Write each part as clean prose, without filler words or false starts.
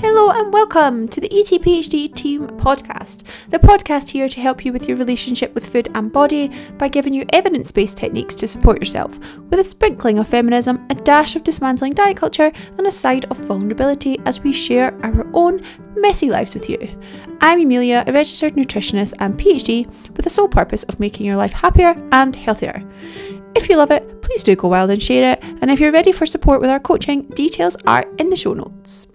Hello and welcome to the ETPHD Team Podcast, the podcast here to help you with your relationship with food and body by giving you evidence-based techniques to support yourself, with a sprinkling of feminism, a dash of dismantling diet culture, and a side of vulnerability as we share our own messy lives with you. I'm Amelia, a registered nutritionist and PhD with the sole purpose of making your life happier and healthier. If you love it, please do go wild and share it, and if you're ready for support with our coaching, details are in the show notes.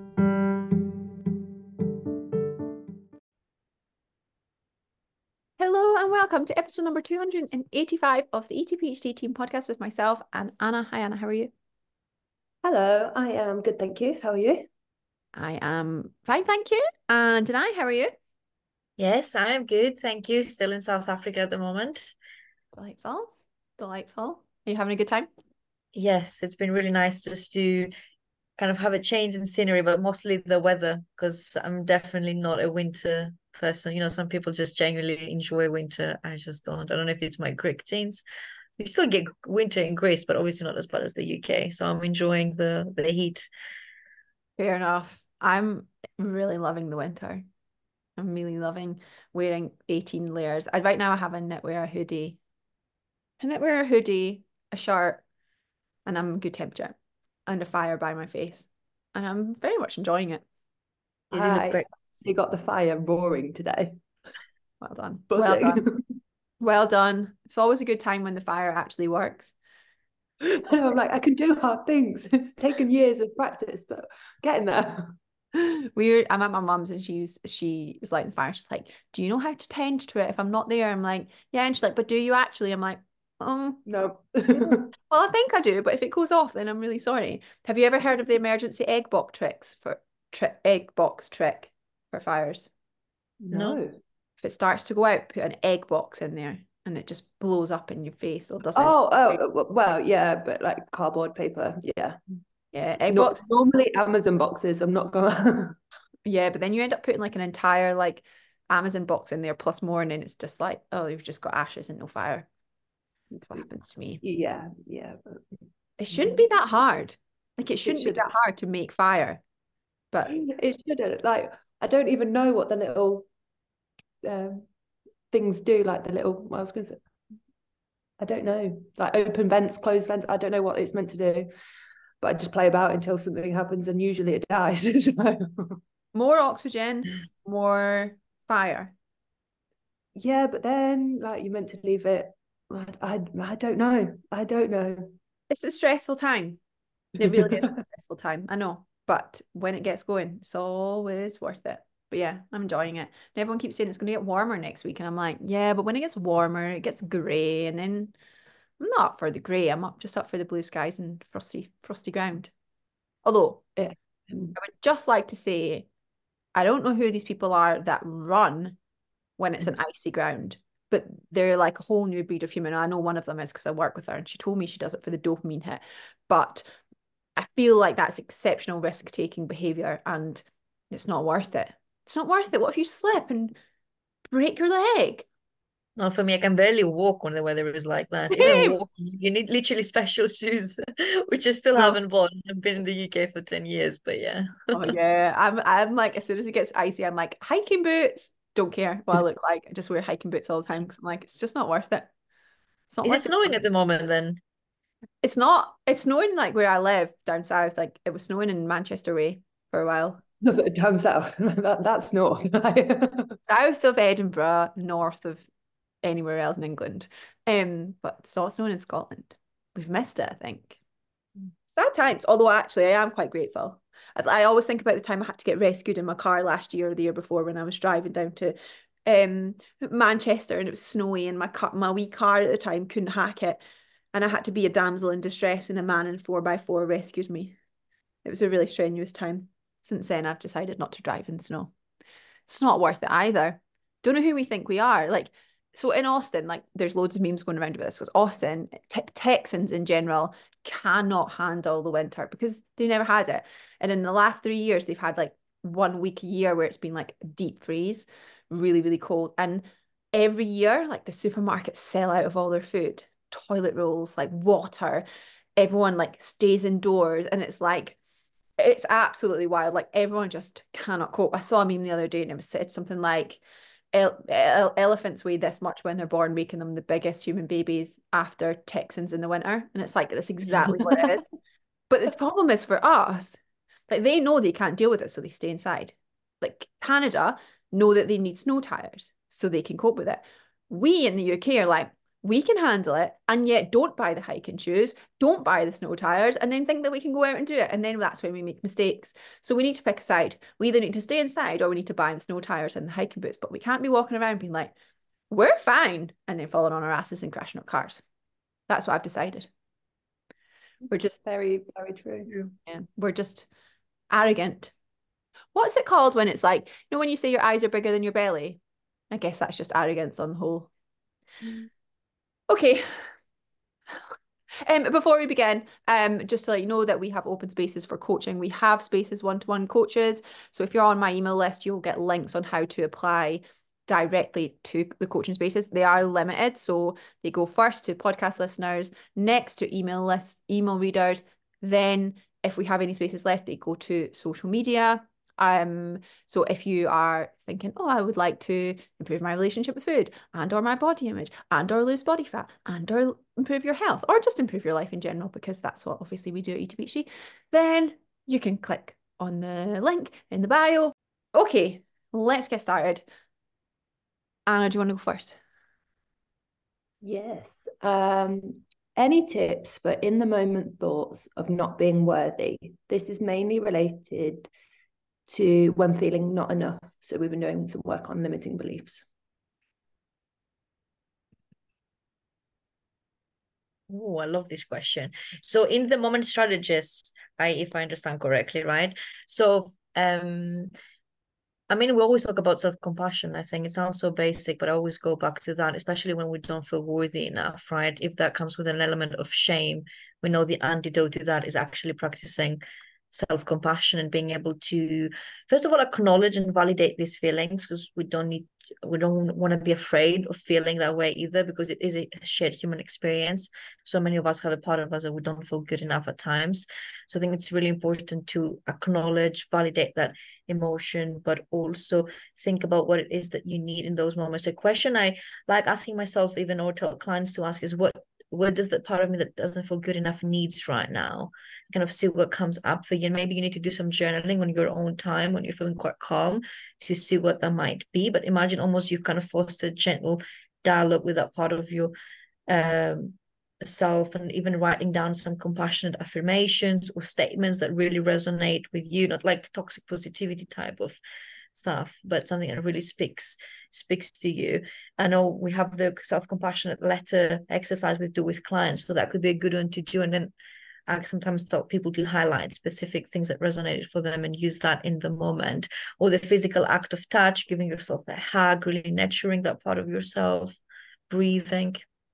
Hello and welcome to episode number 285 of the ETPHD Team Podcast with myself and Anna. Hi Anna, how are you? Hello, I am good, thank you. How are you? I am fine, thank you. And Denai, how are you? Yes, I am good, thank you. Still in South Africa at the moment. Delightful. Are you having a good time? Yes, it's been really nice just to kind of have a change in scenery, but mostly the weather, because I'm definitely not a winter person. You know, some people just genuinely enjoy winter. I just don't. I don't know if it's my Greek genes. We still get winter in Greece, but obviously not as bad as the UK. So I'm enjoying the heat. Fair enough. I'm really loving the winter. I'm really loving wearing 18 layers. Right now I have a knitwear hoodie, a shirt, and I'm good temperature, and a fire by my face. And I'm very much enjoying it. You do look very. You got the fire roaring today. Well done. Well Buzzing. done. Well done. It's always a good time when the fire actually works. I'm like, I can do hard things. It's taken years of practice, but getting there. I'm at my mum's and she is lighting the fire. She's like, do you know how to tend to it if I'm not there? I'm like, yeah. And she's like, but do you actually? I'm like, No. yeah. Well, I think I do, but if it goes off, then I'm really sorry. Have you ever heard of the emergency egg box trick for fires? No. If it starts to go out, put an egg box in there and it just blows up in your face or doesn't. Well, yeah, but like cardboard paper, yeah. Yeah, egg Not box. normally Amazon boxes. I'm not gonna. Yeah, but then you end up putting like an entire like Amazon box in there plus more, and then it's just like, oh, you've just got ashes and no fire. That's what happens to me. Yeah. It shouldn't be that hard. Like it shouldn't be that hard to make fire. But it shouldn't. Like, I don't even know what the little things do, like the little, I was going to say, I don't know, like open vents, closed vents. I don't know what it's meant to do, but I just play about until something happens, and usually it dies. more oxygen, more fire. Yeah, but then like you're meant to leave it. I don't know. I don't know. It's a stressful time. It really is a stressful time. I know. But when it gets going, it's always worth it. But yeah, I'm enjoying it. And everyone keeps saying it's going to get warmer next week. And I'm like, yeah, but when it gets warmer, it gets grey. And then I'm not up for the grey. I'm just up for the blue skies and frosty ground. Although, Yeah. I would just like to say, I don't know who these people are that run when it's an icy ground, but they're like a whole new breed of human. I know one of them is because I work with her and she told me she does it for the dopamine hit. But I feel like that's exceptional risk-taking behavior and it's not worth it. It's not worth it. What if you slip and break your leg? No, for me, I can barely walk when the weather is like that. Even walking, you need literally special shoes, which I still haven't bought. I've been in the UK for 10 years, but yeah. Oh yeah. I'm like, as soon as it gets icy, I'm like, hiking boots. Don't care what I look like. I just wear hiking boots all the time because I'm like, it's just not worth it. It's not Is it worth it. snowing at the moment then? It's not, it's snowing like where I live down south. Like it was snowing in Manchester way for a while. Down south. That's north. South of Edinburgh, north of anywhere else in England. But it's not snowing in Scotland. We've missed it, I think. Sad times. Although actually I am quite grateful. I always think about the time I had to get rescued in my car last year or the year before when I was driving down to Manchester and it was snowy and my wee car at the time couldn't hack it. And I had to be a damsel in distress and a man in 4x4 rescued me. It was a really strenuous time. Since then, I've decided not to drive in snow. It's not worth it either. Don't know who we think we are. Like, so in Austin, like, there's loads of memes going around about this because Austin, Texans in general, cannot handle the winter because they never had it. And in the last 3 years, they've had like 1 week a year where it's been like deep freeze, really, really cold. And every year, like the supermarkets sell out of all their food, toilet rolls, like water. Everyone like stays indoors, and it's like It's absolutely wild. Like everyone just cannot cope. I saw a meme the other day and it was said something like elephants weigh this much when they're born, making them the biggest human babies after Texans in the winter. And it's like that's exactly what it is. But the problem is for us, like they know they can't deal with it, so they stay inside. Like Canada know that they need snow tires so they can cope with it. We in the UK are like, we can handle it, and yet don't buy the hiking shoes, don't buy the snow tires, and then think that we can go out and do it. And then that's when we make mistakes. So we need to pick a side. We either need to stay inside or we need to buy the snow tires and the hiking boots, but we can't be walking around being like, we're fine, and then falling on our asses and crashing up cars. That's what I've decided. We're just very, very true. Yeah, we're just arrogant. What's it called when it's like, when you say your eyes are bigger than your belly? I guess that's just arrogance on the whole. Okay. Before we begin, just to let you know that we have open spaces for coaching. We have spaces one-to-one coaches. So if you're on my email list, you'll get links on how to apply directly to the coaching spaces. They are limited, so they go first to podcast listeners, next to email lists, email readers. Then if we have any spaces left, they go to social media. So if you are thinking, oh, I would like to improve my relationship with food and or my body image and or lose body fat and or improve your health or just improve your life in general, because that's what obviously we do at Eat2Beachy, then you can click on the link in the bio. Okay, let's get started. Anna, do you want to go first? Yes. Any tips for in the moment thoughts of not being worthy? This is mainly related to when feeling not enough. So we've been doing some work on limiting beliefs. Oh, I love this question. So in the moment strategists, if I understand correctly, right? So I mean, we always talk about self-compassion. I think it sounds so basic, but I always go back to that, especially when we don't feel worthy enough, right? If that comes with an element of shame, we know the antidote to that is actually practicing self-compassion and being able to, first of all, acknowledge and validate these feelings, because we don't want to be afraid of feeling that way either, because it is a shared human experience. So many of us have a part of us that we don't feel good enough at times. So I think it's really important to acknowledge, validate that emotion, but also think about what it is that you need in those moments. A question I like asking myself, even or tell clients to ask, is what does that part of me that doesn't feel good enough needs right now? Kind of see what comes up for you. And maybe you need to do some journaling on your own time when you're feeling quite calm to see what that might be. But imagine almost you've kind of fostered gentle dialogue with that part of your self, and even writing down some compassionate affirmations or statements that really resonate with you, not like toxic positivity type of stuff, but something that really speaks to you. I know we have the self-compassionate letter exercise we do with clients, so that could be a good one to do. And then I sometimes tell people to highlight specific things that resonated for them and use that in the moment. Or the physical act of touch, giving yourself a hug, really nurturing that part of yourself, breathing.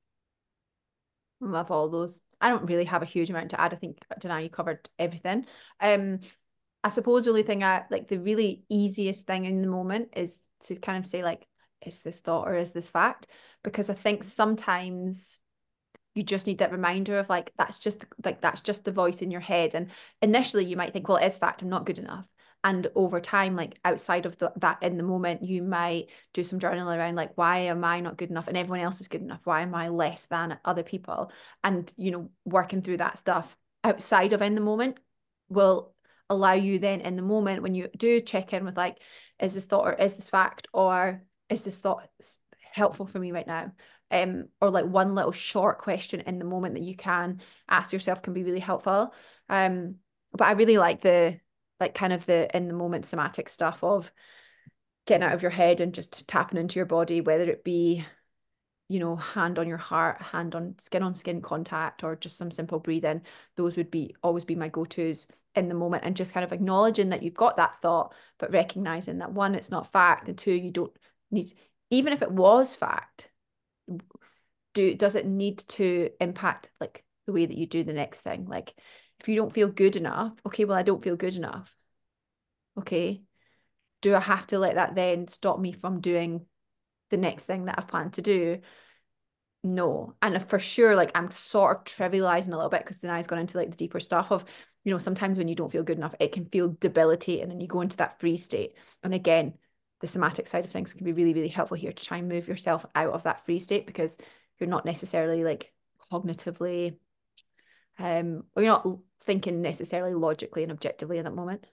Love all those. I don't really have a huge amount to add. I think, Dana, you covered everything. I suppose the only thing the really easiest thing in the moment is to kind of say like, is this thought or is this fact? Because I think sometimes you just need that reminder of like, that's just the voice in your head. And initially you might think, well, it is fact, I'm not good enough. And over time, like outside of that in the moment, you might do some journaling around like, why am I not good enough and everyone else is good enough? Why am I less than other people? And, working through that stuff outside of in the moment will allow you then in the moment when you do check in with like, is this thought or is this fact, or is this thought helpful for me right now? Or like one little short question in the moment that you can ask yourself can be really helpful. But I really like the kind of the in the moment somatic stuff of getting out of your head and just tapping into your body, whether it be, hand on your heart, hand on skin contact, or just some simple breathing. Those would always be my go-tos in the moment, and just kind of acknowledging that you've got that thought, but recognizing that one, it's not fact, and two, you don't need, even if it was fact, does it need to impact like the way that you do the next thing? Like if you don't feel good enough, okay, well, I don't feel good enough. Okay. Do I have to let that then stop me from doing the next thing that I've planned to do? No. And for sure, like I'm sort of trivializing a little bit because then I've gone into like the deeper stuff of, sometimes when you don't feel good enough, it can feel debilitating and you go into that freeze state. And again, the somatic side of things can be really, really helpful here to try and move yourself out of that freeze state because you're not necessarily like cognitively, or you're not thinking necessarily logically and objectively in that moment.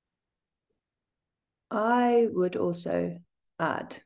I would also add,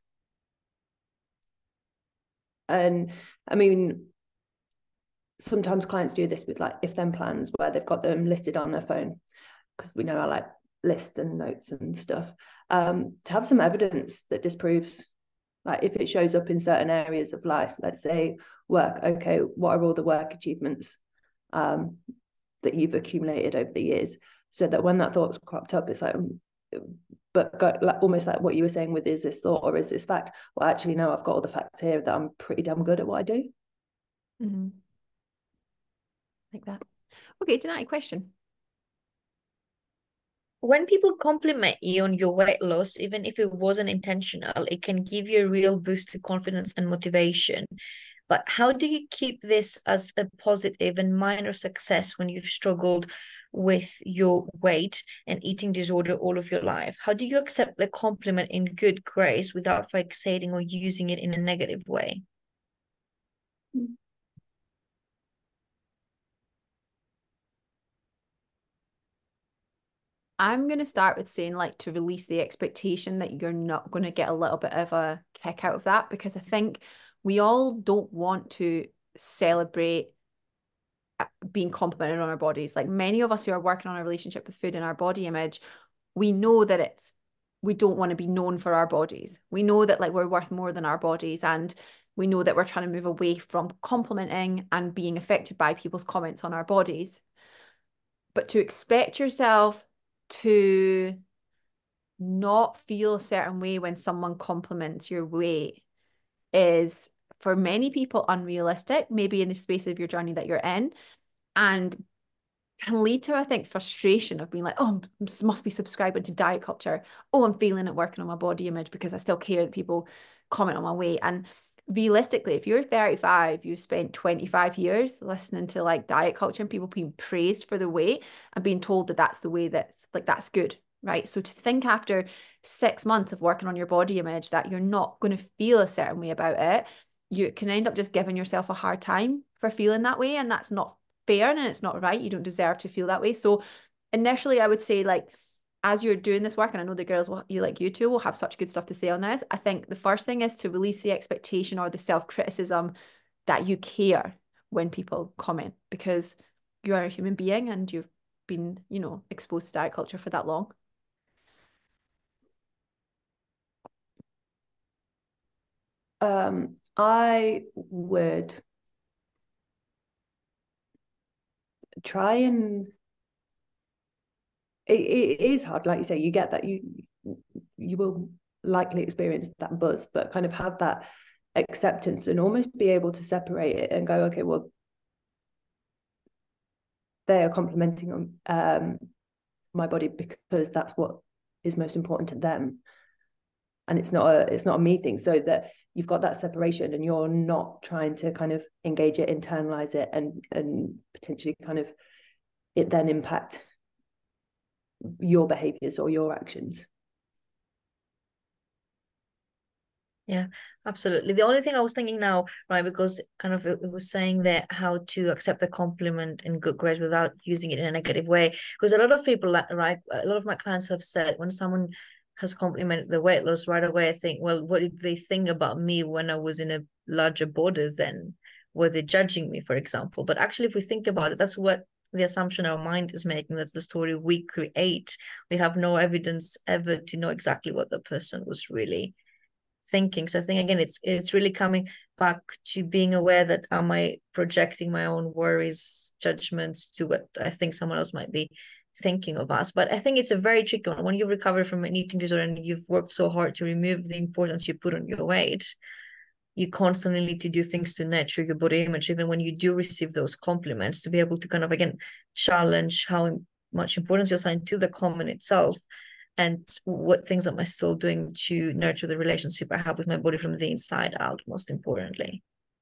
and I mean, sometimes clients do this with like if then plans where they've got them listed on their phone because we know I like list and notes and stuff, to have some evidence that disproves, like if it shows up in certain areas of life, let's say work, okay, what are all the work achievements that you've accumulated over the years, so that when that thought's cropped up, it's like, but like almost like what you were saying with, is this thought or is this fact? Well, actually, no, I've got all the facts here that I'm pretty damn good at what I do. Mm-hmm. Like that. Okay, Denai, question. When people compliment you on your weight loss, even if it wasn't intentional, it can give you a real boost to confidence and motivation. But how do you keep this as a positive and minor success when you've struggled with your weight and eating disorder all of your life? How do you accept the compliment in good grace without fixating or using it in a negative way? I'm going to start with saying like to release the expectation that you're not going to get a little bit of a kick out of that, because I think we all don't want to celebrate being complimented on our bodies. Like many of us who are working on our relationship with food and our body image, we know that we don't want to be known for our bodies. We know that like we're worth more than our bodies, and we know that we're trying to move away from complimenting and being affected by people's comments on our bodies. But to expect yourself to not feel a certain way when someone compliments your weight is for many people unrealistic, maybe in the space of your journey that you're in, and can lead to, I think, frustration of being like, oh, I must be subscribing to diet culture. Oh, I'm feeling it working on my body image because I still care that people comment on my weight. And realistically, if you're 35, you spent 25 years listening to like diet culture and people being praised for the weight and being told that that's the way that's like, that's good, right? So to think after 6 months of working on your body image that you're not going to feel a certain way about it, you can end up just giving yourself a hard time for feeling that way. And that's not fair and it's not right. You don't deserve to feel that way. So initially, I would say like, as you're doing this work, and I know the girls you two will have such good stuff to say on this. I think the first thing is to release the expectation or the self-criticism that you care when people comment, because you are a human being and you've been, exposed to diet culture for that long. I would try and it is hard, like you say, you get that you will likely experience that buzz, but kind of have that acceptance and almost be able to separate it and go, okay, well, they are complimenting on my body because that's what is most important to them, and it's not a me thing, so that you've got that separation and you're not trying to kind of engage it, internalize it, and potentially kind of it then impact your behaviors or your actions. Yeah, absolutely. The only thing I was thinking now, right, because kind of it was saying that how to accept the compliment in good grace without using it in a negative way. Because a lot of people, right, a lot of my clients have said when someone has complimented the weight loss right away, I think, well, what did they think about me when I was in a larger body then? Were they judging me, for example? But actually, if we think about it, that's what the assumption our mind is making. That's the story we create. We have no evidence ever to know exactly what the person was really thinking. So I think again, it's really coming back to being aware that am I projecting my own worries, judgments to what I think someone else might be thinking of us. But I think it's a very tricky one. When you recover from an eating disorder and you've worked so hard to remove the importance you put on your weight, you constantly need to do things to nurture your body image, even when you do receive those compliments, to be able to kind of again challenge how much importance you assign to the comment itself, and what things am I still doing to nurture the relationship I have with my body from the inside out, most importantly.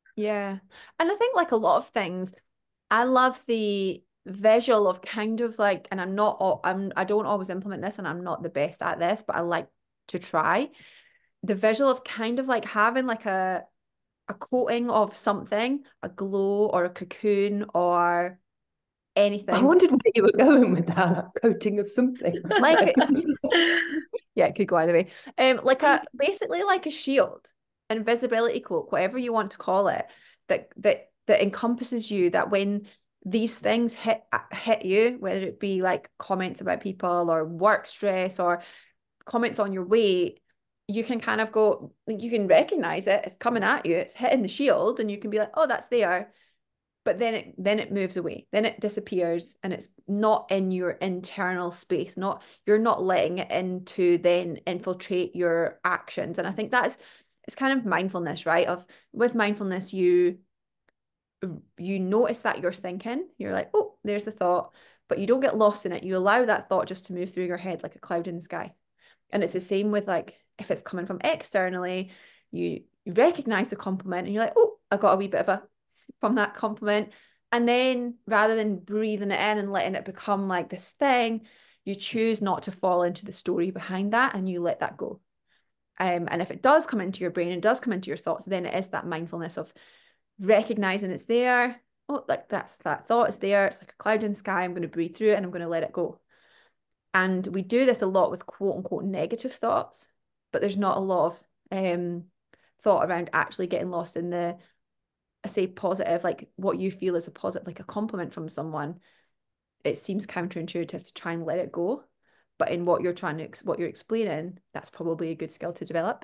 Yeah. And I think like a lot of things, I love the visual of kind of like, and I don't always implement this and I'm not the best at this, but I like to try the visual of kind of like having like a coating of something, a glow or a cocoon or I anything. wondered where you were going with that, like coating of something. Like yeah, it could go either way. Like a basically like a shield, invisibility cloak, whatever you want to call it, that encompasses you. That when these things hit you, whether it be like comments about people or work stress or comments on your weight, you can kind of go, you can recognize it. It's coming at you. It's hitting the shield, and you can be like, oh, that's there. But then it moves away, then it disappears, and it's not in your internal space, not you're not letting it into then infiltrate your actions. And I think that's it's kind of mindfulness, right? Of with mindfulness, you notice that you're thinking, you're like, oh, there's a thought, but you don't get lost in it. You allow that thought just to move through your head like a cloud in the sky. And it's the same with like if it's coming from externally, you recognize the compliment and you're like, oh, I got a wee bit of a from that compliment. And then rather than breathing it in and letting it become like this thing, you choose not to fall into the story behind that and you let that go. And if it does come into your brain and does come into your thoughts, then it is that mindfulness of recognizing it's there. Oh, like that's that thought is there. It's like a cloud in the sky. I'm going to breathe through it and I'm going to let it go. And we do this a lot with quote unquote negative thoughts, but there's not a lot of thought around actually getting lost in the, I say positive, like what you feel is a positive, like a compliment from someone. It seems counterintuitive to try and let it go. But in what you're what you're explaining, that's probably a good skill to develop.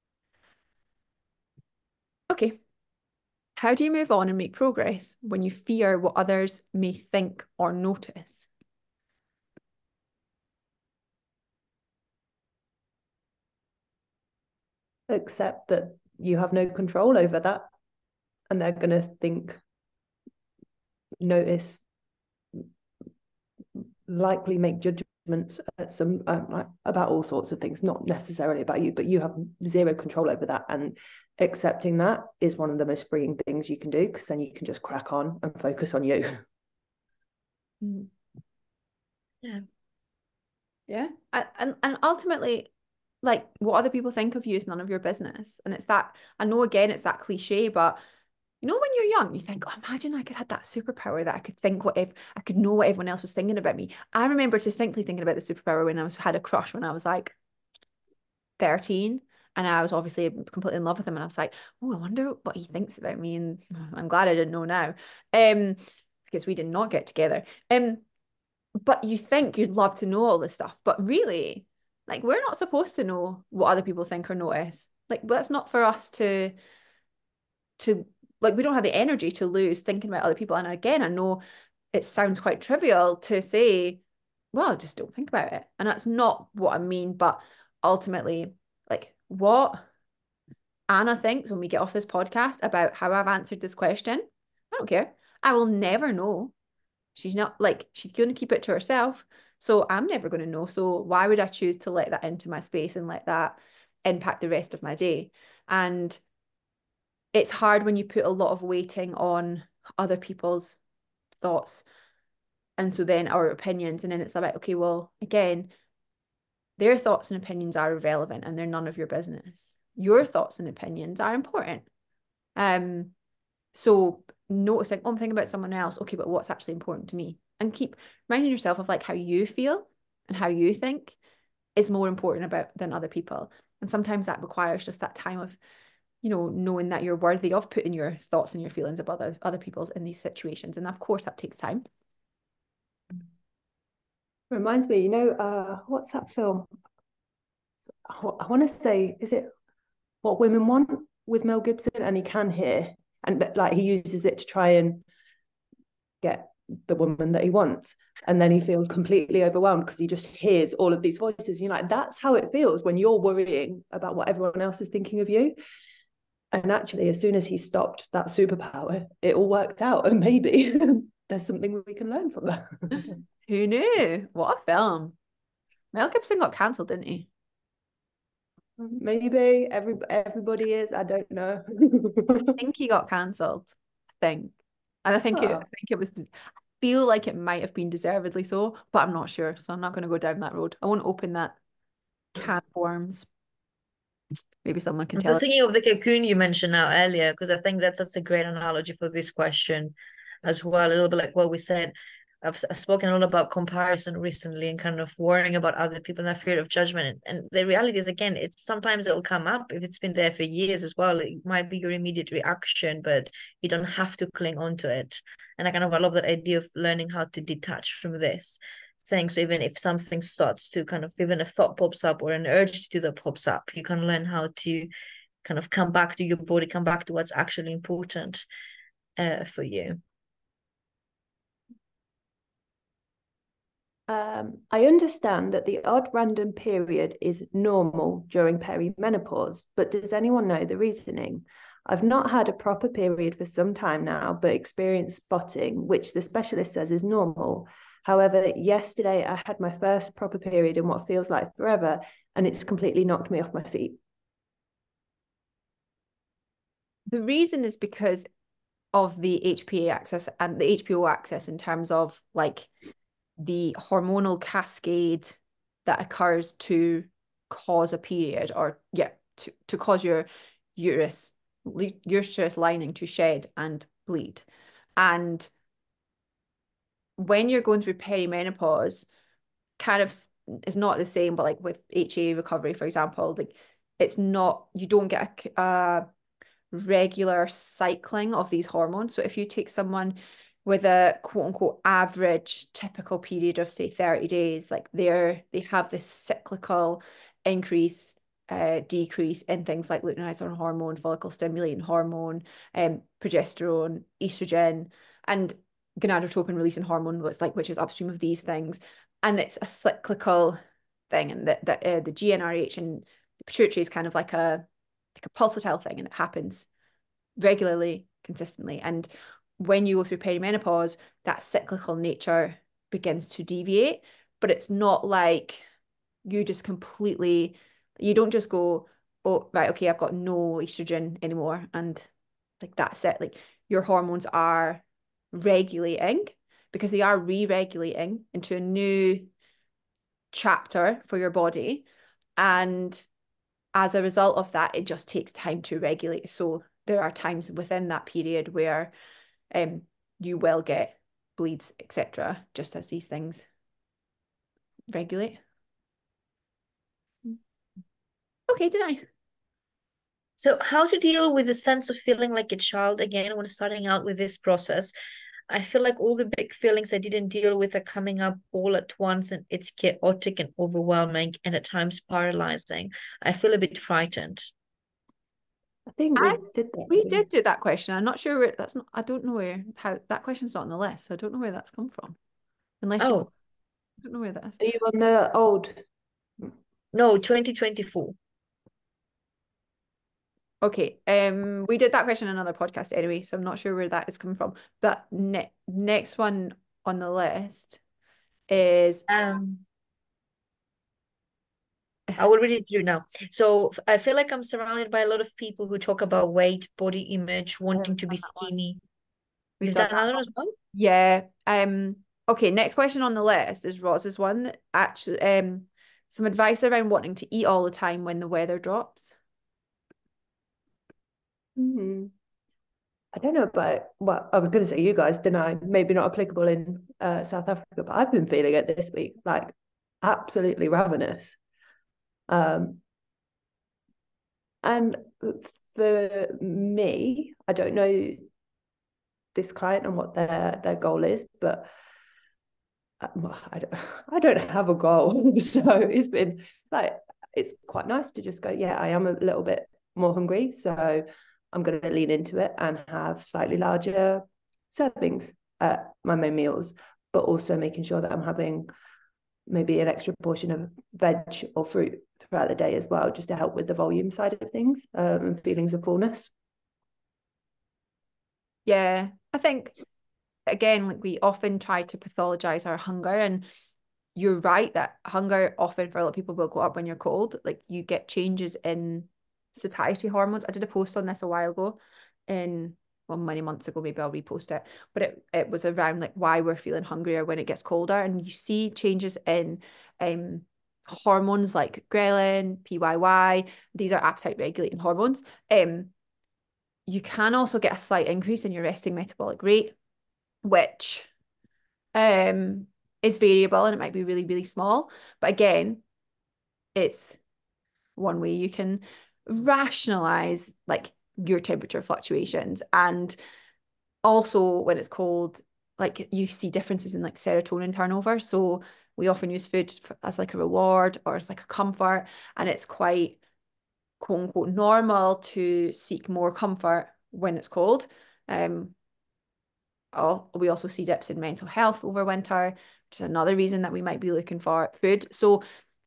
Okay. How do you move on and make progress when you fear what others may think or notice? Accept that you have no control over that, and they're going to think, notice, likely make judgments at some about all sorts of things, not necessarily about you, but you have zero control over that. And accepting that is one of the most freeing things you can do, because then you can just crack on and focus on you. Yeah. Yeah. And ultimately, like what other people think of you is none of your business. And it's that, I know again, it's that cliche, but you know, when you're young, you think, oh, imagine I could have that superpower that I could think what if I could know what everyone else was thinking about me. I remember distinctly thinking about the superpower when had a crush when I was like 13. And I was obviously completely in love with him. And I was like, oh, I wonder what he thinks about me. And I'm glad I didn't know now. Because we did not get together. But you think you'd love to know all this stuff. But really, like we're not supposed to know what other people think or notice. Like that's not for us to like we don't have the energy to lose thinking about other people. And again, I know it sounds quite trivial to say, well, just don't think about it. And that's not what I mean. But ultimately, like what Anna thinks when we get off this podcast about how I've answered this question, I don't care. I will never know. She's not like she's going to keep it to herself. So I'm never going to know. So why would I choose to let that into my space and let that impact the rest of my day? And it's hard when you put a lot of weighting on other people's thoughts and so then our opinions. And then it's like, okay, well, again, their thoughts and opinions are irrelevant and they're none of your business. Your thoughts and opinions are important. So noticing, oh, I'm thinking about someone else. Okay, but what's actually important to me? And keep reminding yourself of like how you feel and how you think is more important about than other people. And sometimes that requires just that time of, knowing that you're worthy of putting your thoughts and your feelings about other people's in these situations. And of course that takes time. Reminds me, what's that film? I want to say, is it What Women Want with Mel Gibson? And he can hear, and like he uses it to try and get the woman that he wants. And then he feels completely overwhelmed because he just hears all of these voices. You're like, that's how it feels when you're worrying about what everyone else is thinking of you. And actually, as soon as he stopped that superpower, it all worked out. And maybe there's something we can learn from that. Who knew? What a film. Mel Gibson got cancelled, didn't he? Maybe everybody is. I don't know. I think he got cancelled. I think, and I think it was. I feel like it might have been deservedly so, but I'm not sure. So I'm not going to go down that road. I won't open that can of worms. Maybe someone can I'm tell just us. thinking of the cocoon you mentioned now earlier, because I think that's a great analogy for this question as well. A little bit like what we said. I've spoken a lot about comparison recently and kind of worrying about other people and that fear of judgment. And the reality is, again, it's sometimes it'll come up if it's been there for years as well. It might be your immediate reaction, but you don't have to cling on to it. And I love that idea of learning how to detach from this thing. So even if something starts to kind of, even a thought pops up or an urge to do that pops up, you can learn how to kind of come back to your body, come back to what's actually important for you. I understand that the odd random period is normal during perimenopause, but does anyone know the reasoning? I've not had a proper period for some time now, but experienced spotting, which the specialist says is normal. However, yesterday I had my first proper period in what feels like forever, and it's completely knocked me off my feet. The reason is because of the HPA axis and the HPO axis in terms of like the hormonal cascade that occurs to cause a period, or to cause your uterus lining to shed and bleed. And when you're going through perimenopause, kind of is not the same, but like with HA recovery, for example, like it's not, you don't get a regular cycling of these hormones. So if you take someone with a quote unquote average typical period of say 30 days, like they have this cyclical increase, decrease in things like luteinizing hormone, follicle stimulating hormone, progesterone, estrogen, and gonadotropin releasing hormone, which is upstream of these things. And it's a cyclical thing, and the GnRH and the pituitary is kind of like a pulsatile thing, and it happens regularly, consistently. And when you go through perimenopause, that cyclical nature begins to deviate, but it's not like you just completely, you don't just go, oh, right, okay, I've got no estrogen anymore. And like that's it. Like your hormones are regulating because they are re-regulating into a new chapter for your body. And as a result of that, it just takes time to regulate. So there are times within that period where you will get bleeds, etc., just as these things regulate. Okay, did I? So how to deal with the sense of feeling like a child again when starting out with this process? I feel like all the big feelings I didn't deal with are coming up all at once, and it's chaotic and overwhelming and at times paralyzing. I feel a bit frightened. I think I, we did that. we did do that question. I'm not sure where that's not, I don't know where, how that question's not on the list. So I don't know where that's come from. Unless you, Oh, I don't know where that is. Are you on the old? no, 2024. Okay, we did that question in another podcast anyway, so I'm not sure where that is coming from. But next one on the list is I will read it through now. So I feel like I'm surrounded by a lot of people who talk about weight, body image, wanting to be skinny. we've You've done done that. another one as well? Yeah. Okay, next question on the list is Roz's one. Actually, some advice around wanting to eat all the time when the weather drops. Hmm. I don't know about, well, I was going to say you guys, don't know, maybe not applicable in South Africa, but I've been feeling it this week, like absolutely ravenous. Um, and for me, I don't know this client and what their goal is, but I don't have a goal. So it's been like, it's quite nice to just go, yeah, I am a little bit more hungry. So I'm going to lean into it and have slightly larger servings at my main meals, but also making sure that I'm having maybe an extra portion of veg or fruit throughout the day as well, just to help with the volume side of things and feelings of fullness. Yeah, I think again, like we often try to pathologize our hunger, and you're right that hunger often for a lot of people will go up when you're cold. Like you get changes in satiety hormones. I did a post on this a while ago in well, many months ago, maybe I'll repost it. But it was around like why we're feeling hungrier when it gets colder. And you see changes in hormones like ghrelin, PYY. These are appetite regulating hormones. You can also get a slight increase in your resting metabolic rate, which is variable and it might be really, really small. But again, it's one way you can rationalize like your temperature fluctuations. And also when it's cold, like you see differences in like serotonin turnover. So we often use food as like a reward or as like a comfort, and it's quite quote unquote normal to seek more comfort when it's cold. We also see dips in mental health over winter, which is another reason that we might be looking for food. So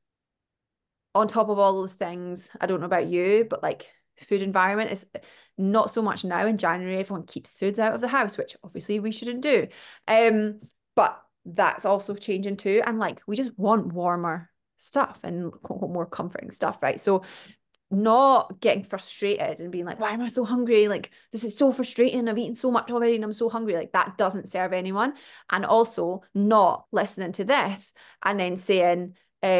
on top of all those things, I don't know about you, but like food environment is not so much now in January. Everyone keeps foods out of the house, which obviously we shouldn't do. But that's also changing too. And like we just want warmer stuff and more comforting stuff, right? So not getting frustrated and being like, why am I so hungry? Like, this is so frustrating. I've eaten so much already and I'm so hungry. Like, that doesn't serve anyone. And also not listening to this and then saying,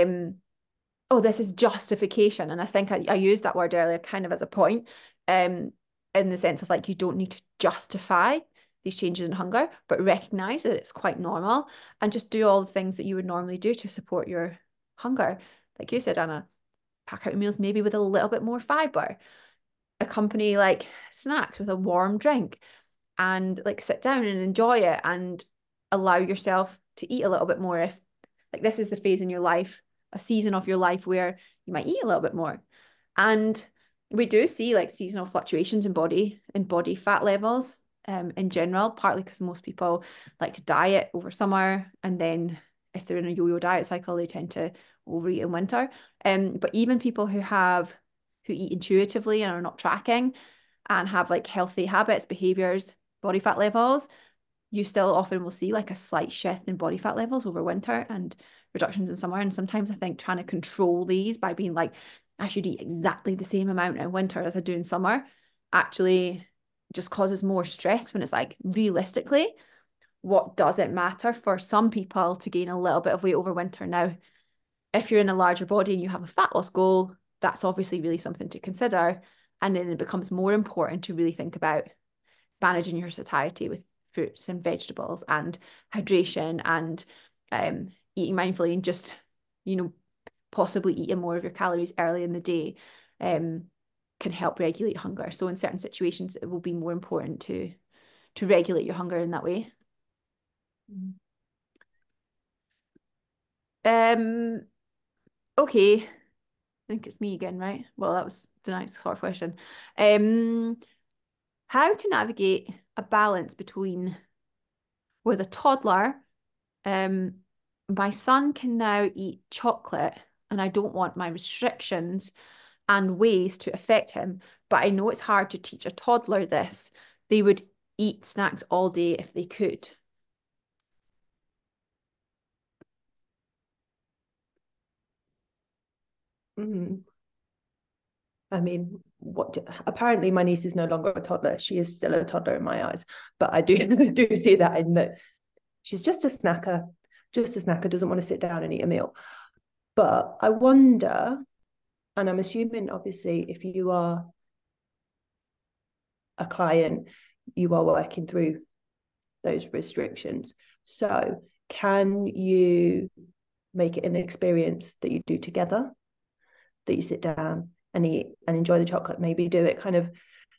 oh, this is justification. And I think I used that word earlier kind of as a point, in the sense of like, you don't need to justify these changes in hunger, but recognize that it's quite normal and just do all the things that you would normally do to support your hunger. Like you said, Anna, pack out your meals maybe with a little bit more fiber, accompany like snacks with a warm drink, and like sit down and enjoy it and allow yourself to eat a little bit more if like this is the phase in your life, a season of your life where you might eat a little bit more. And we do see like seasonal fluctuations in body fat levels in general, partly because most people like to diet over summer, and then if they're in a yo-yo diet cycle, they tend to overeat in winter. But even people who eat intuitively and are not tracking and have like healthy habits, behaviors, body fat levels, you still often will see like a slight shift in body fat levels over winter and reductions in summer. And sometimes I think trying to control these by being like, I should eat exactly the same amount in winter as I do in summer actually just causes more stress when it's like realistically, what does it matter for some people to gain a little bit of weight over winter? Now, if you're in a larger body and you have a fat loss goal, that's obviously really something to consider. And then it becomes more important to really think about managing your satiety with fruits and vegetables and hydration and eating mindfully and just, possibly eating more of your calories early in the day can help regulate hunger. So in certain situations, it will be more important to regulate your hunger in that way. Okay, I think it's me again, right? Well, that was the next sort of question. How to navigate a balance between with a toddler, my son can now eat chocolate and I don't want my restrictions and ways to affect him, but I know it's hard to teach a toddler this. They would eat snacks all day if they could. I mean, apparently my niece is no longer a toddler. She is still a toddler in my eyes, but I do do see that in that she's just a snacker, doesn't want to sit down and eat a meal. But I wonder, and I'm assuming obviously if you are a client, you are working through those restrictions. So can you make it an experience that you do together, that you sit down and eat and enjoy the chocolate, maybe do it kind of,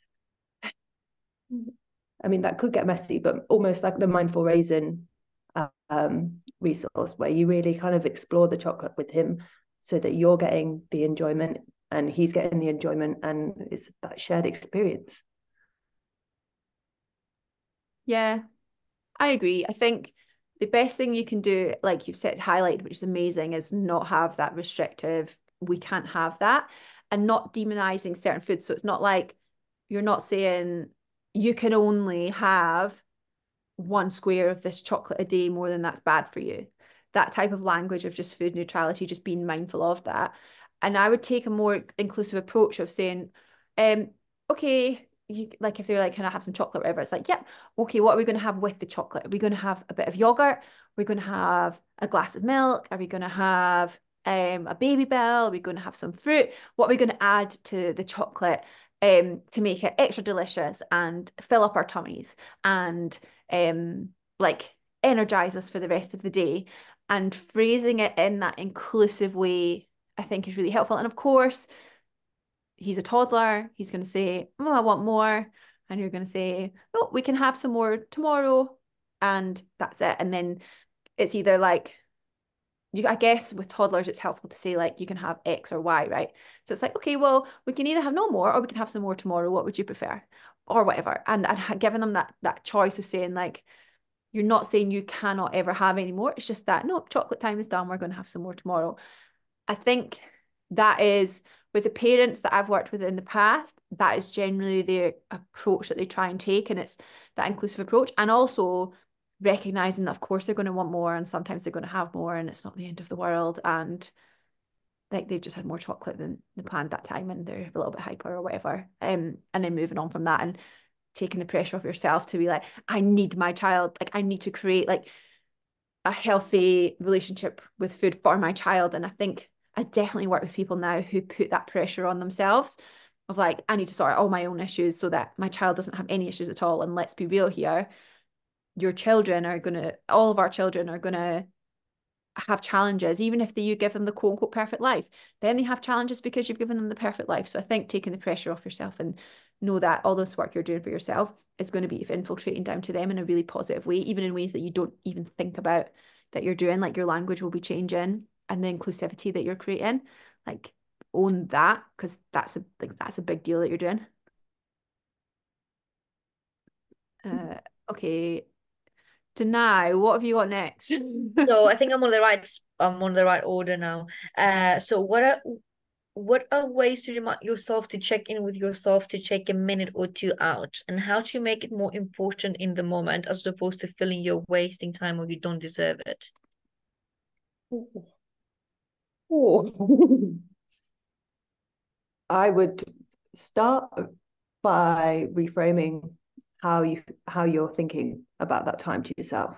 I mean, that could get messy, but almost like the mindful raisin resource where you really kind of explore the chocolate with him so that you're getting the enjoyment and he's getting the enjoyment and it's that shared experience. Yeah, I agree. I think the best thing you can do, like you've said, highlighted, which is amazing, is not have that restrictive, we can't have that, and not demonizing certain foods. So it's not like you're not saying you can only have one square of this chocolate a day, more than that's bad for you. that type of language of just food neutrality, just being mindful of that. And I would take a more inclusive approach of saying, okay, you like if they're like, can I have some chocolate, or whatever? It's like, yep, okay, what are we going to have with the chocolate? Are we going to have a bit of yogurt? We're going to have a glass of milk? Are we going to have a Babybel? Are we going to have some fruit? What are we going to add to the chocolate to make it extra delicious and fill up our tummies and like energize us for the rest of the day? And phrasing it in that inclusive way, I think, is really helpful. And of course, he's a toddler. He's going to say, oh, I want more. And you're going to say, oh, we can have some more tomorrow. And that's it. And then it's either like, I guess with toddlers, it's helpful to say like, you can have X or Y, right? So it's like, okay, well, we can either have no more or we can have some more tomorrow. What would you prefer? Or whatever. And giving them that choice of saying like, you're not saying you cannot ever have any more. It's just that, no, chocolate time is done. We're going to have some more tomorrow. I think that is, with the parents that I've worked with in the past, that is generally the approach that they try and take. And it's that inclusive approach. And also recognizing that, of course, they're going to want more and sometimes they're going to have more and it's not the end of the world. And like they've just had more chocolate than they planned that time and they're a little bit hyper or whatever. And then moving on from that and taking the pressure off yourself to be like, I need my child, like I need to create like a healthy relationship with food for my child. And I think I definitely work with people now who put that pressure on themselves of like, I need to sort out all my own issues so that my child doesn't have any issues at all. And let's be real here, all of our children are gonna have challenges, even if you give them the quote unquote perfect life, then they have challenges because you've given them the perfect life. So I think taking the pressure off yourself and know that all this work you're doing for yourself is going to be infiltrating down to them in a really positive way, even in ways that you don't even think about that you're doing, like your language will be changing and the inclusivity that you're creating, like own that, because that's a big deal that you're doing. Okay, Deny, what have you got next? So I think I'm on the right order now. So what are ways to remind yourself to check in with yourself, to take a minute or two out, and how to make it more important in the moment as opposed to feeling you're wasting time or you don't deserve it? Oh. I would start by reframing how you're thinking about that time to yourself.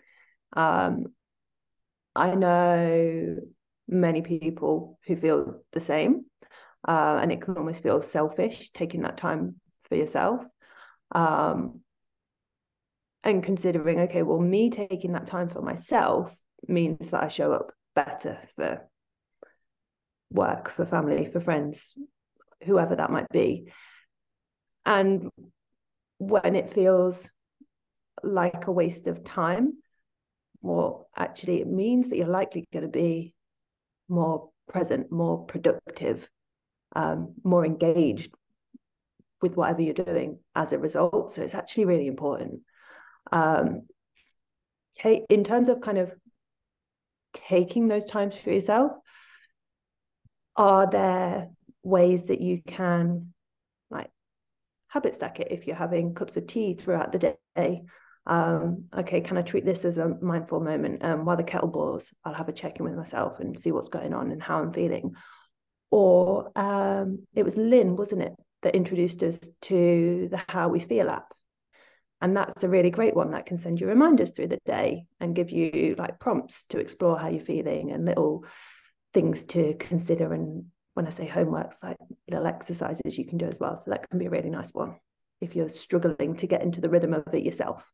I know many people who feel the same, and it can almost feel selfish taking that time for yourself. And considering, okay, well, me taking that time for myself means that I show up better for work, for family, for friends, whoever that might be. And when it feels like a waste of time, well, actually, it means that you're likely going to be more present, more productive, more engaged with whatever you're doing as a result. So it's actually really important. In terms of kind of taking those times for yourself, are there ways that you can like habit stack it if you're having cups of tea throughout the day? Okay, can I treat this as a mindful moment? While the kettle boils, I'll have a check-in with myself and see what's going on and how I'm feeling. Or it was Lynn, wasn't it, that introduced us to the How We Feel app. And that's a really great one that can send you reminders through the day and give you like prompts to explore how you're feeling and little things to consider. And when I say homeworks, like little exercises you can do as well. So that can be a really nice one if you're struggling to get into the rhythm of it yourself.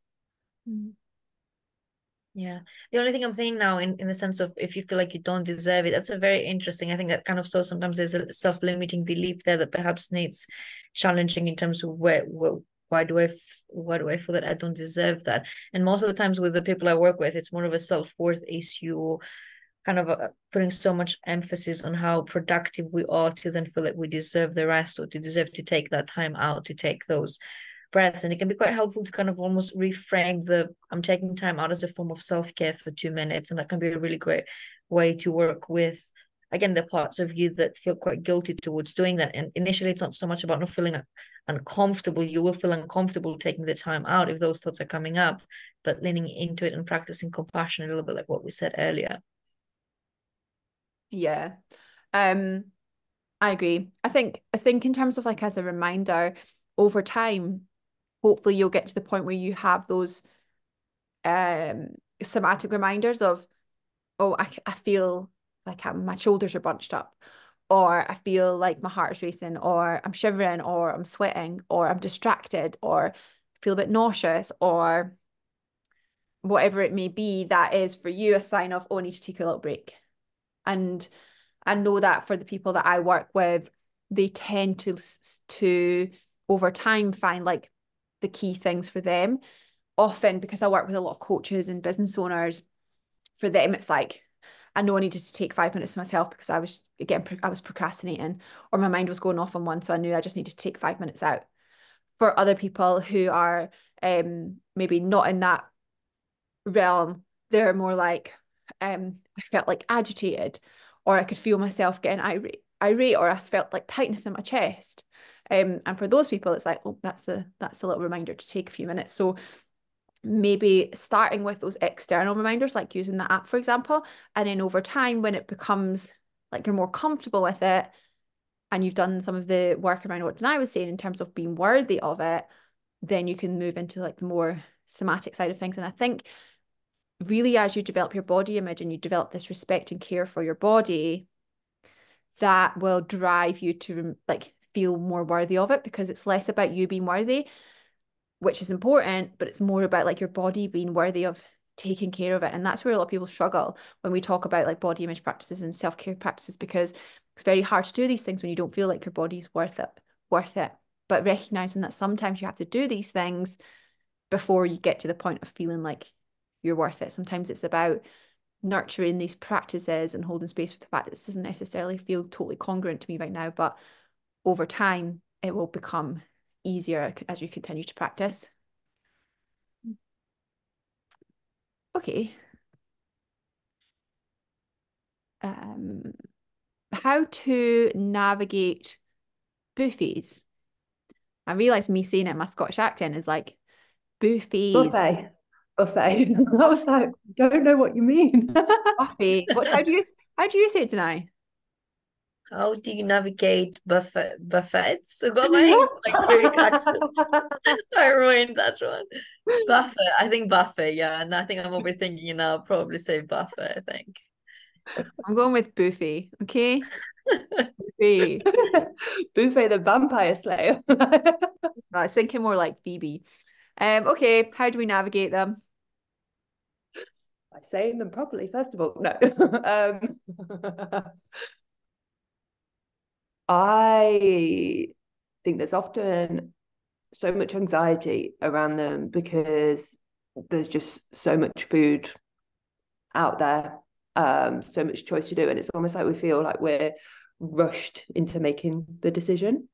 Yeah. The only thing I'm thinking now in the sense of if you feel like you don't deserve it, that's a very interesting. I think that kind of so sometimes there's a self-limiting belief there that perhaps needs challenging in terms of why do I feel that I don't deserve that? And most of the times with the people I work with, it's more of a self-worth issue, kind of putting so much emphasis on how productive we are to then feel like we deserve the rest or to deserve to take that time out to take those breaths. And it can be quite helpful to kind of almost reframe I'm taking time out as a form of self-care for 2 minutes. And that can be a really great way to work with again, there are parts of you that feel quite guilty towards doing that. And initially, it's not so much about not feeling uncomfortable. You will feel uncomfortable taking the time out if those thoughts are coming up, but leaning into it and practicing compassion a little bit, like what we said earlier. Yeah. I agree. I think in terms of like as a reminder, over time, hopefully you'll get to the point where you have those somatic reminders of, oh, I feel like my shoulders are bunched up, or I feel like my heart is racing, or I'm shivering, or I'm sweating, or I'm distracted, or feel a bit nauseous, or whatever it may be. That is for you a sign of, oh, I need to take a little break. And I know that for the people that I work with, they tend to over time find like the key things for them. Often because I work with a lot of coaches and business owners, for them it's like, I know I needed to take 5 minutes to myself because I was procrastinating, or my mind was going off on one, so I knew I just needed to take 5 minutes out. For other people who are maybe not in that realm, they're more like, I felt like agitated, or I could feel myself getting irate, or I felt like tightness in my chest. And for those people, it's like, oh, that's a little reminder to take a few minutes. So maybe starting with those external reminders, like using the app, for example, and then over time, when it becomes like you're more comfortable with it, and you've done some of the work around what Denai was saying in terms of being worthy of it, then you can move into like the more somatic side of things. And I think really, as you develop your body image and you develop this respect and care for your body, that will drive you to like feel more worthy of it, because it's less about you being worthy, which is important, but it's more about like your body being worthy of taking care of it. And that's where a lot of people struggle when we talk about like body image practices and self-care practices, because it's very hard to do these things when you don't feel like your body's worth it. But recognizing that sometimes you have to do these things before you get to the point of feeling like you're worth it. Sometimes it's about nurturing these practices and holding space for the fact that this doesn't necessarily feel totally congruent to me right now, but over time it will become easier as you continue to practice. Okay. How to navigate buffets. I realised me saying it in my Scottish accent is like buffets. Buffet. I was like, don't know what you mean. Buffet. How do you say it tonight? How do you navigate buffets? So got my like Greek accent. I ruined that one. Buffet. I think buffet, yeah. And I think I'm overthinking it now. I'll probably say buffet, I think. I'm going with buffet, okay? Buffet. Buffet the Vampire Slayer. I was thinking more like Phoebe. Okay, how do we navigate them? By saying them properly, first of all. No. I think there's often so much anxiety around them because there's just so much food out there, so much choice to do, and it's almost like we feel like we're rushed into making the decision.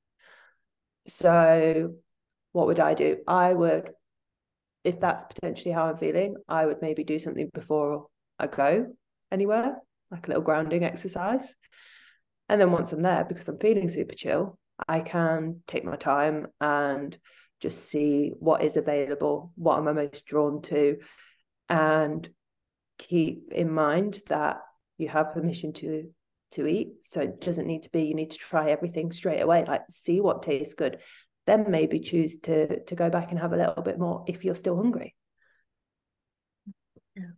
So what would I do? I would, if that's potentially how I'm feeling, I would maybe do something before I go anywhere, like a little grounding exercise. And then once I'm there, because I'm feeling super chill, I can take my time and just see what is available, what am I most drawn to, and keep in mind that you have permission to eat. So it doesn't need to be, you need to try everything straight away, like see what tastes good, then maybe choose to go back and have a little bit more if you're still hungry. Yeah.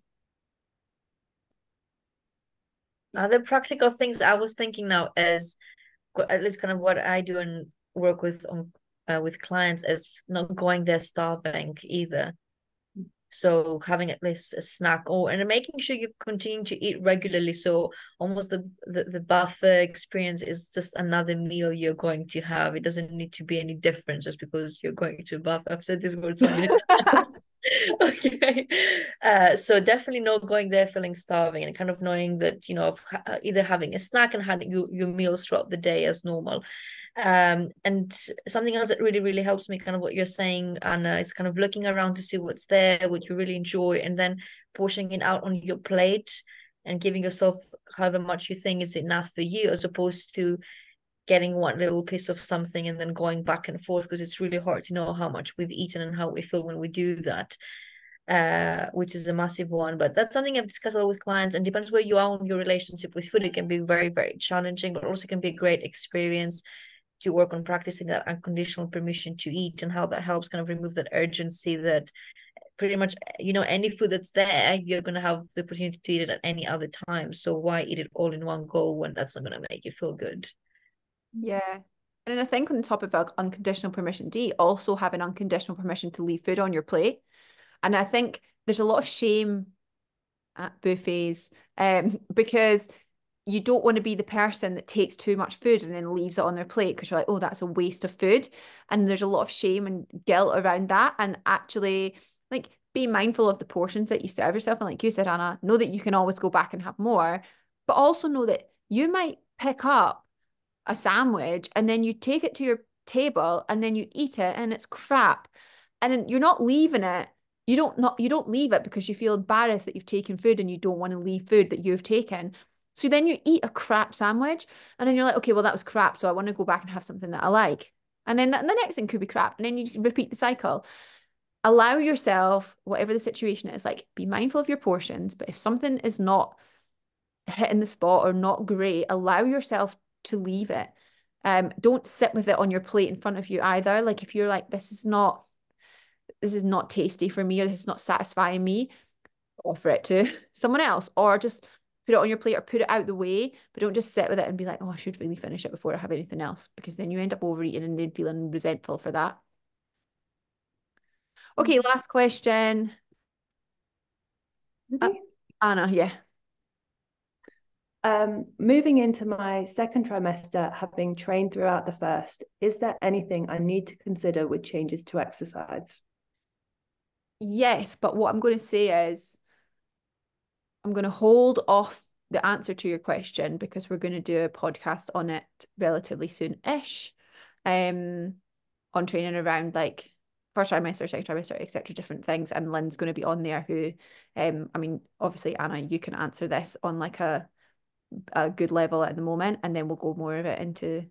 Other practical things I was thinking now is, at least kind of what I do and work with clients, is not going there starving either. So having at least a snack, and making sure you continue to eat regularly. So almost the buffet experience is just another meal you're going to have. It doesn't need to be any different just because you're going to a buffet. I've said this word so many times. Okay. So definitely not going there feeling starving, and kind of knowing that, either having a snack and having your meals throughout the day as normal. And something else that really, really helps me, kind of what you're saying, Anna, is kind of looking around to see what's there, what you really enjoy, and then pushing it out on your plate and giving yourself however much you think is enough for you, as opposed to getting one little piece of something and then going back and forth, because it's really hard to know how much we've eaten and how we feel when we do that, which is a massive one. But that's something I've discussed a lot with clients, and depends where you are in your relationship with food. It can be very, very challenging, but also can be a great experience to work on practicing that unconditional permission to eat, and how that helps kind of remove that urgency that pretty much, any food that's there, you're going to have the opportunity to eat it at any other time. So why eat it all in one go when that's not going to make you feel good? Yeah. And then I think on the topic of unconditional permission to eat, also having unconditional permission to leave food on your plate. And I think there's a lot of shame at buffets, because you don't want to be the person that takes too much food and then leaves it on their plate, because you're like, oh, that's a waste of food. And there's a lot of shame and guilt around that. And actually, like, be mindful of the portions that you serve yourself. And like you said, Anna, know that you can always go back and have more, but also know that you might pick up a sandwich and then you take it to your table and then you eat it and it's crap. And then you're not leaving it. You don't leave it because you feel embarrassed that you've taken food and you don't want to leave food that you've taken. So then you eat a crap sandwich and then you're like, okay, well, that was crap, so I want to go back and have something that I like. And then the next thing could be crap. And then you repeat the cycle. Allow yourself, whatever the situation is, like, be mindful of your portions. But if something is not hitting the spot or not great, allow yourself to leave it. Don't sit with it on your plate in front of you either. Like, if you're like, this is not tasty for me, or this is not satisfying me, offer it to someone else, or just put it on your plate or put it out the way. But don't just sit with it and be like, oh, I should really finish it before I have anything else, because then you end up overeating and then feeling resentful for that. Okay, last question. Okay. Anna, yeah. Moving into my second trimester, having trained throughout the first, is there anything I need to consider with changes to exercise? Yes, but what I'm going to say is I'm going to hold off the answer to your question, because we're going to do a podcast on it relatively soon-ish, on training around like first trimester, second trimester, etc., different things. And Lynn's going to be on there who, I mean, obviously, Anna, you can answer this on like a good level at the moment, and then we'll go more into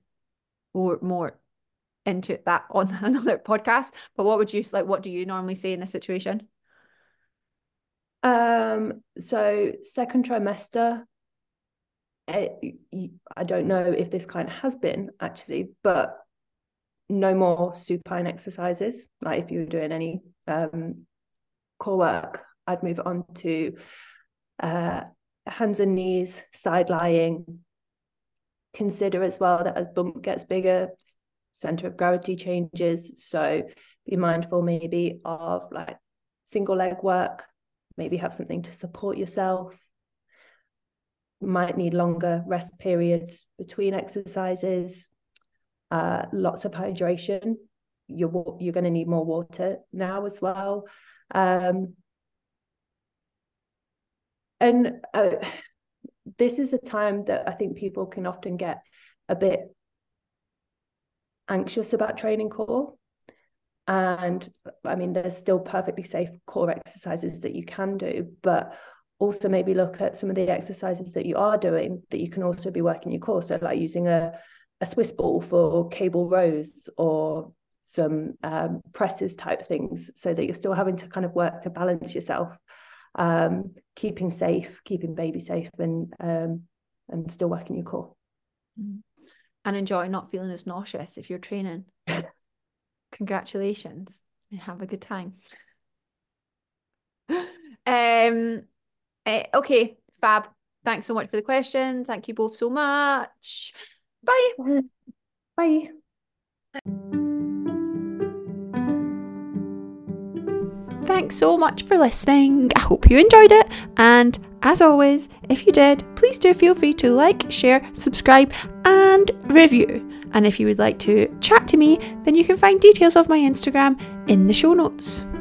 that on another podcast. But what do you normally say in this situation? So second trimester, I don't know if this client has been actually, but no more supine exercises. Like if you were doing any core work, I'd move it on to hands and knees, side lying. Consider as well that as bump gets bigger, center of gravity changes. So be mindful maybe of like single leg work, maybe have something to support yourself. Might need longer rest periods between exercises. Lots of hydration. You're going to need more water now as well. And this is a time that I think people can often get a bit anxious about training core. And I mean, there's still perfectly safe core exercises that you can do, but also maybe look at some of the exercises that you are doing that you can also be working your core. So like using a Swiss ball for cable rows, or some presses type things, so that you're still having to kind of work to balance yourself, keeping baby safe, and still working your core. And enjoy not feeling as nauseous if you're training. Congratulations. Have a good time. Okay, fab. Thanks so much for the question. Thank you both so much. Bye. Bye. Thanks so much for listening. I hope you enjoyed it. And as always, if you did, please do feel free to like, share, subscribe, and review. And if you would like to chat to me, then you can find details of my Instagram in the show notes.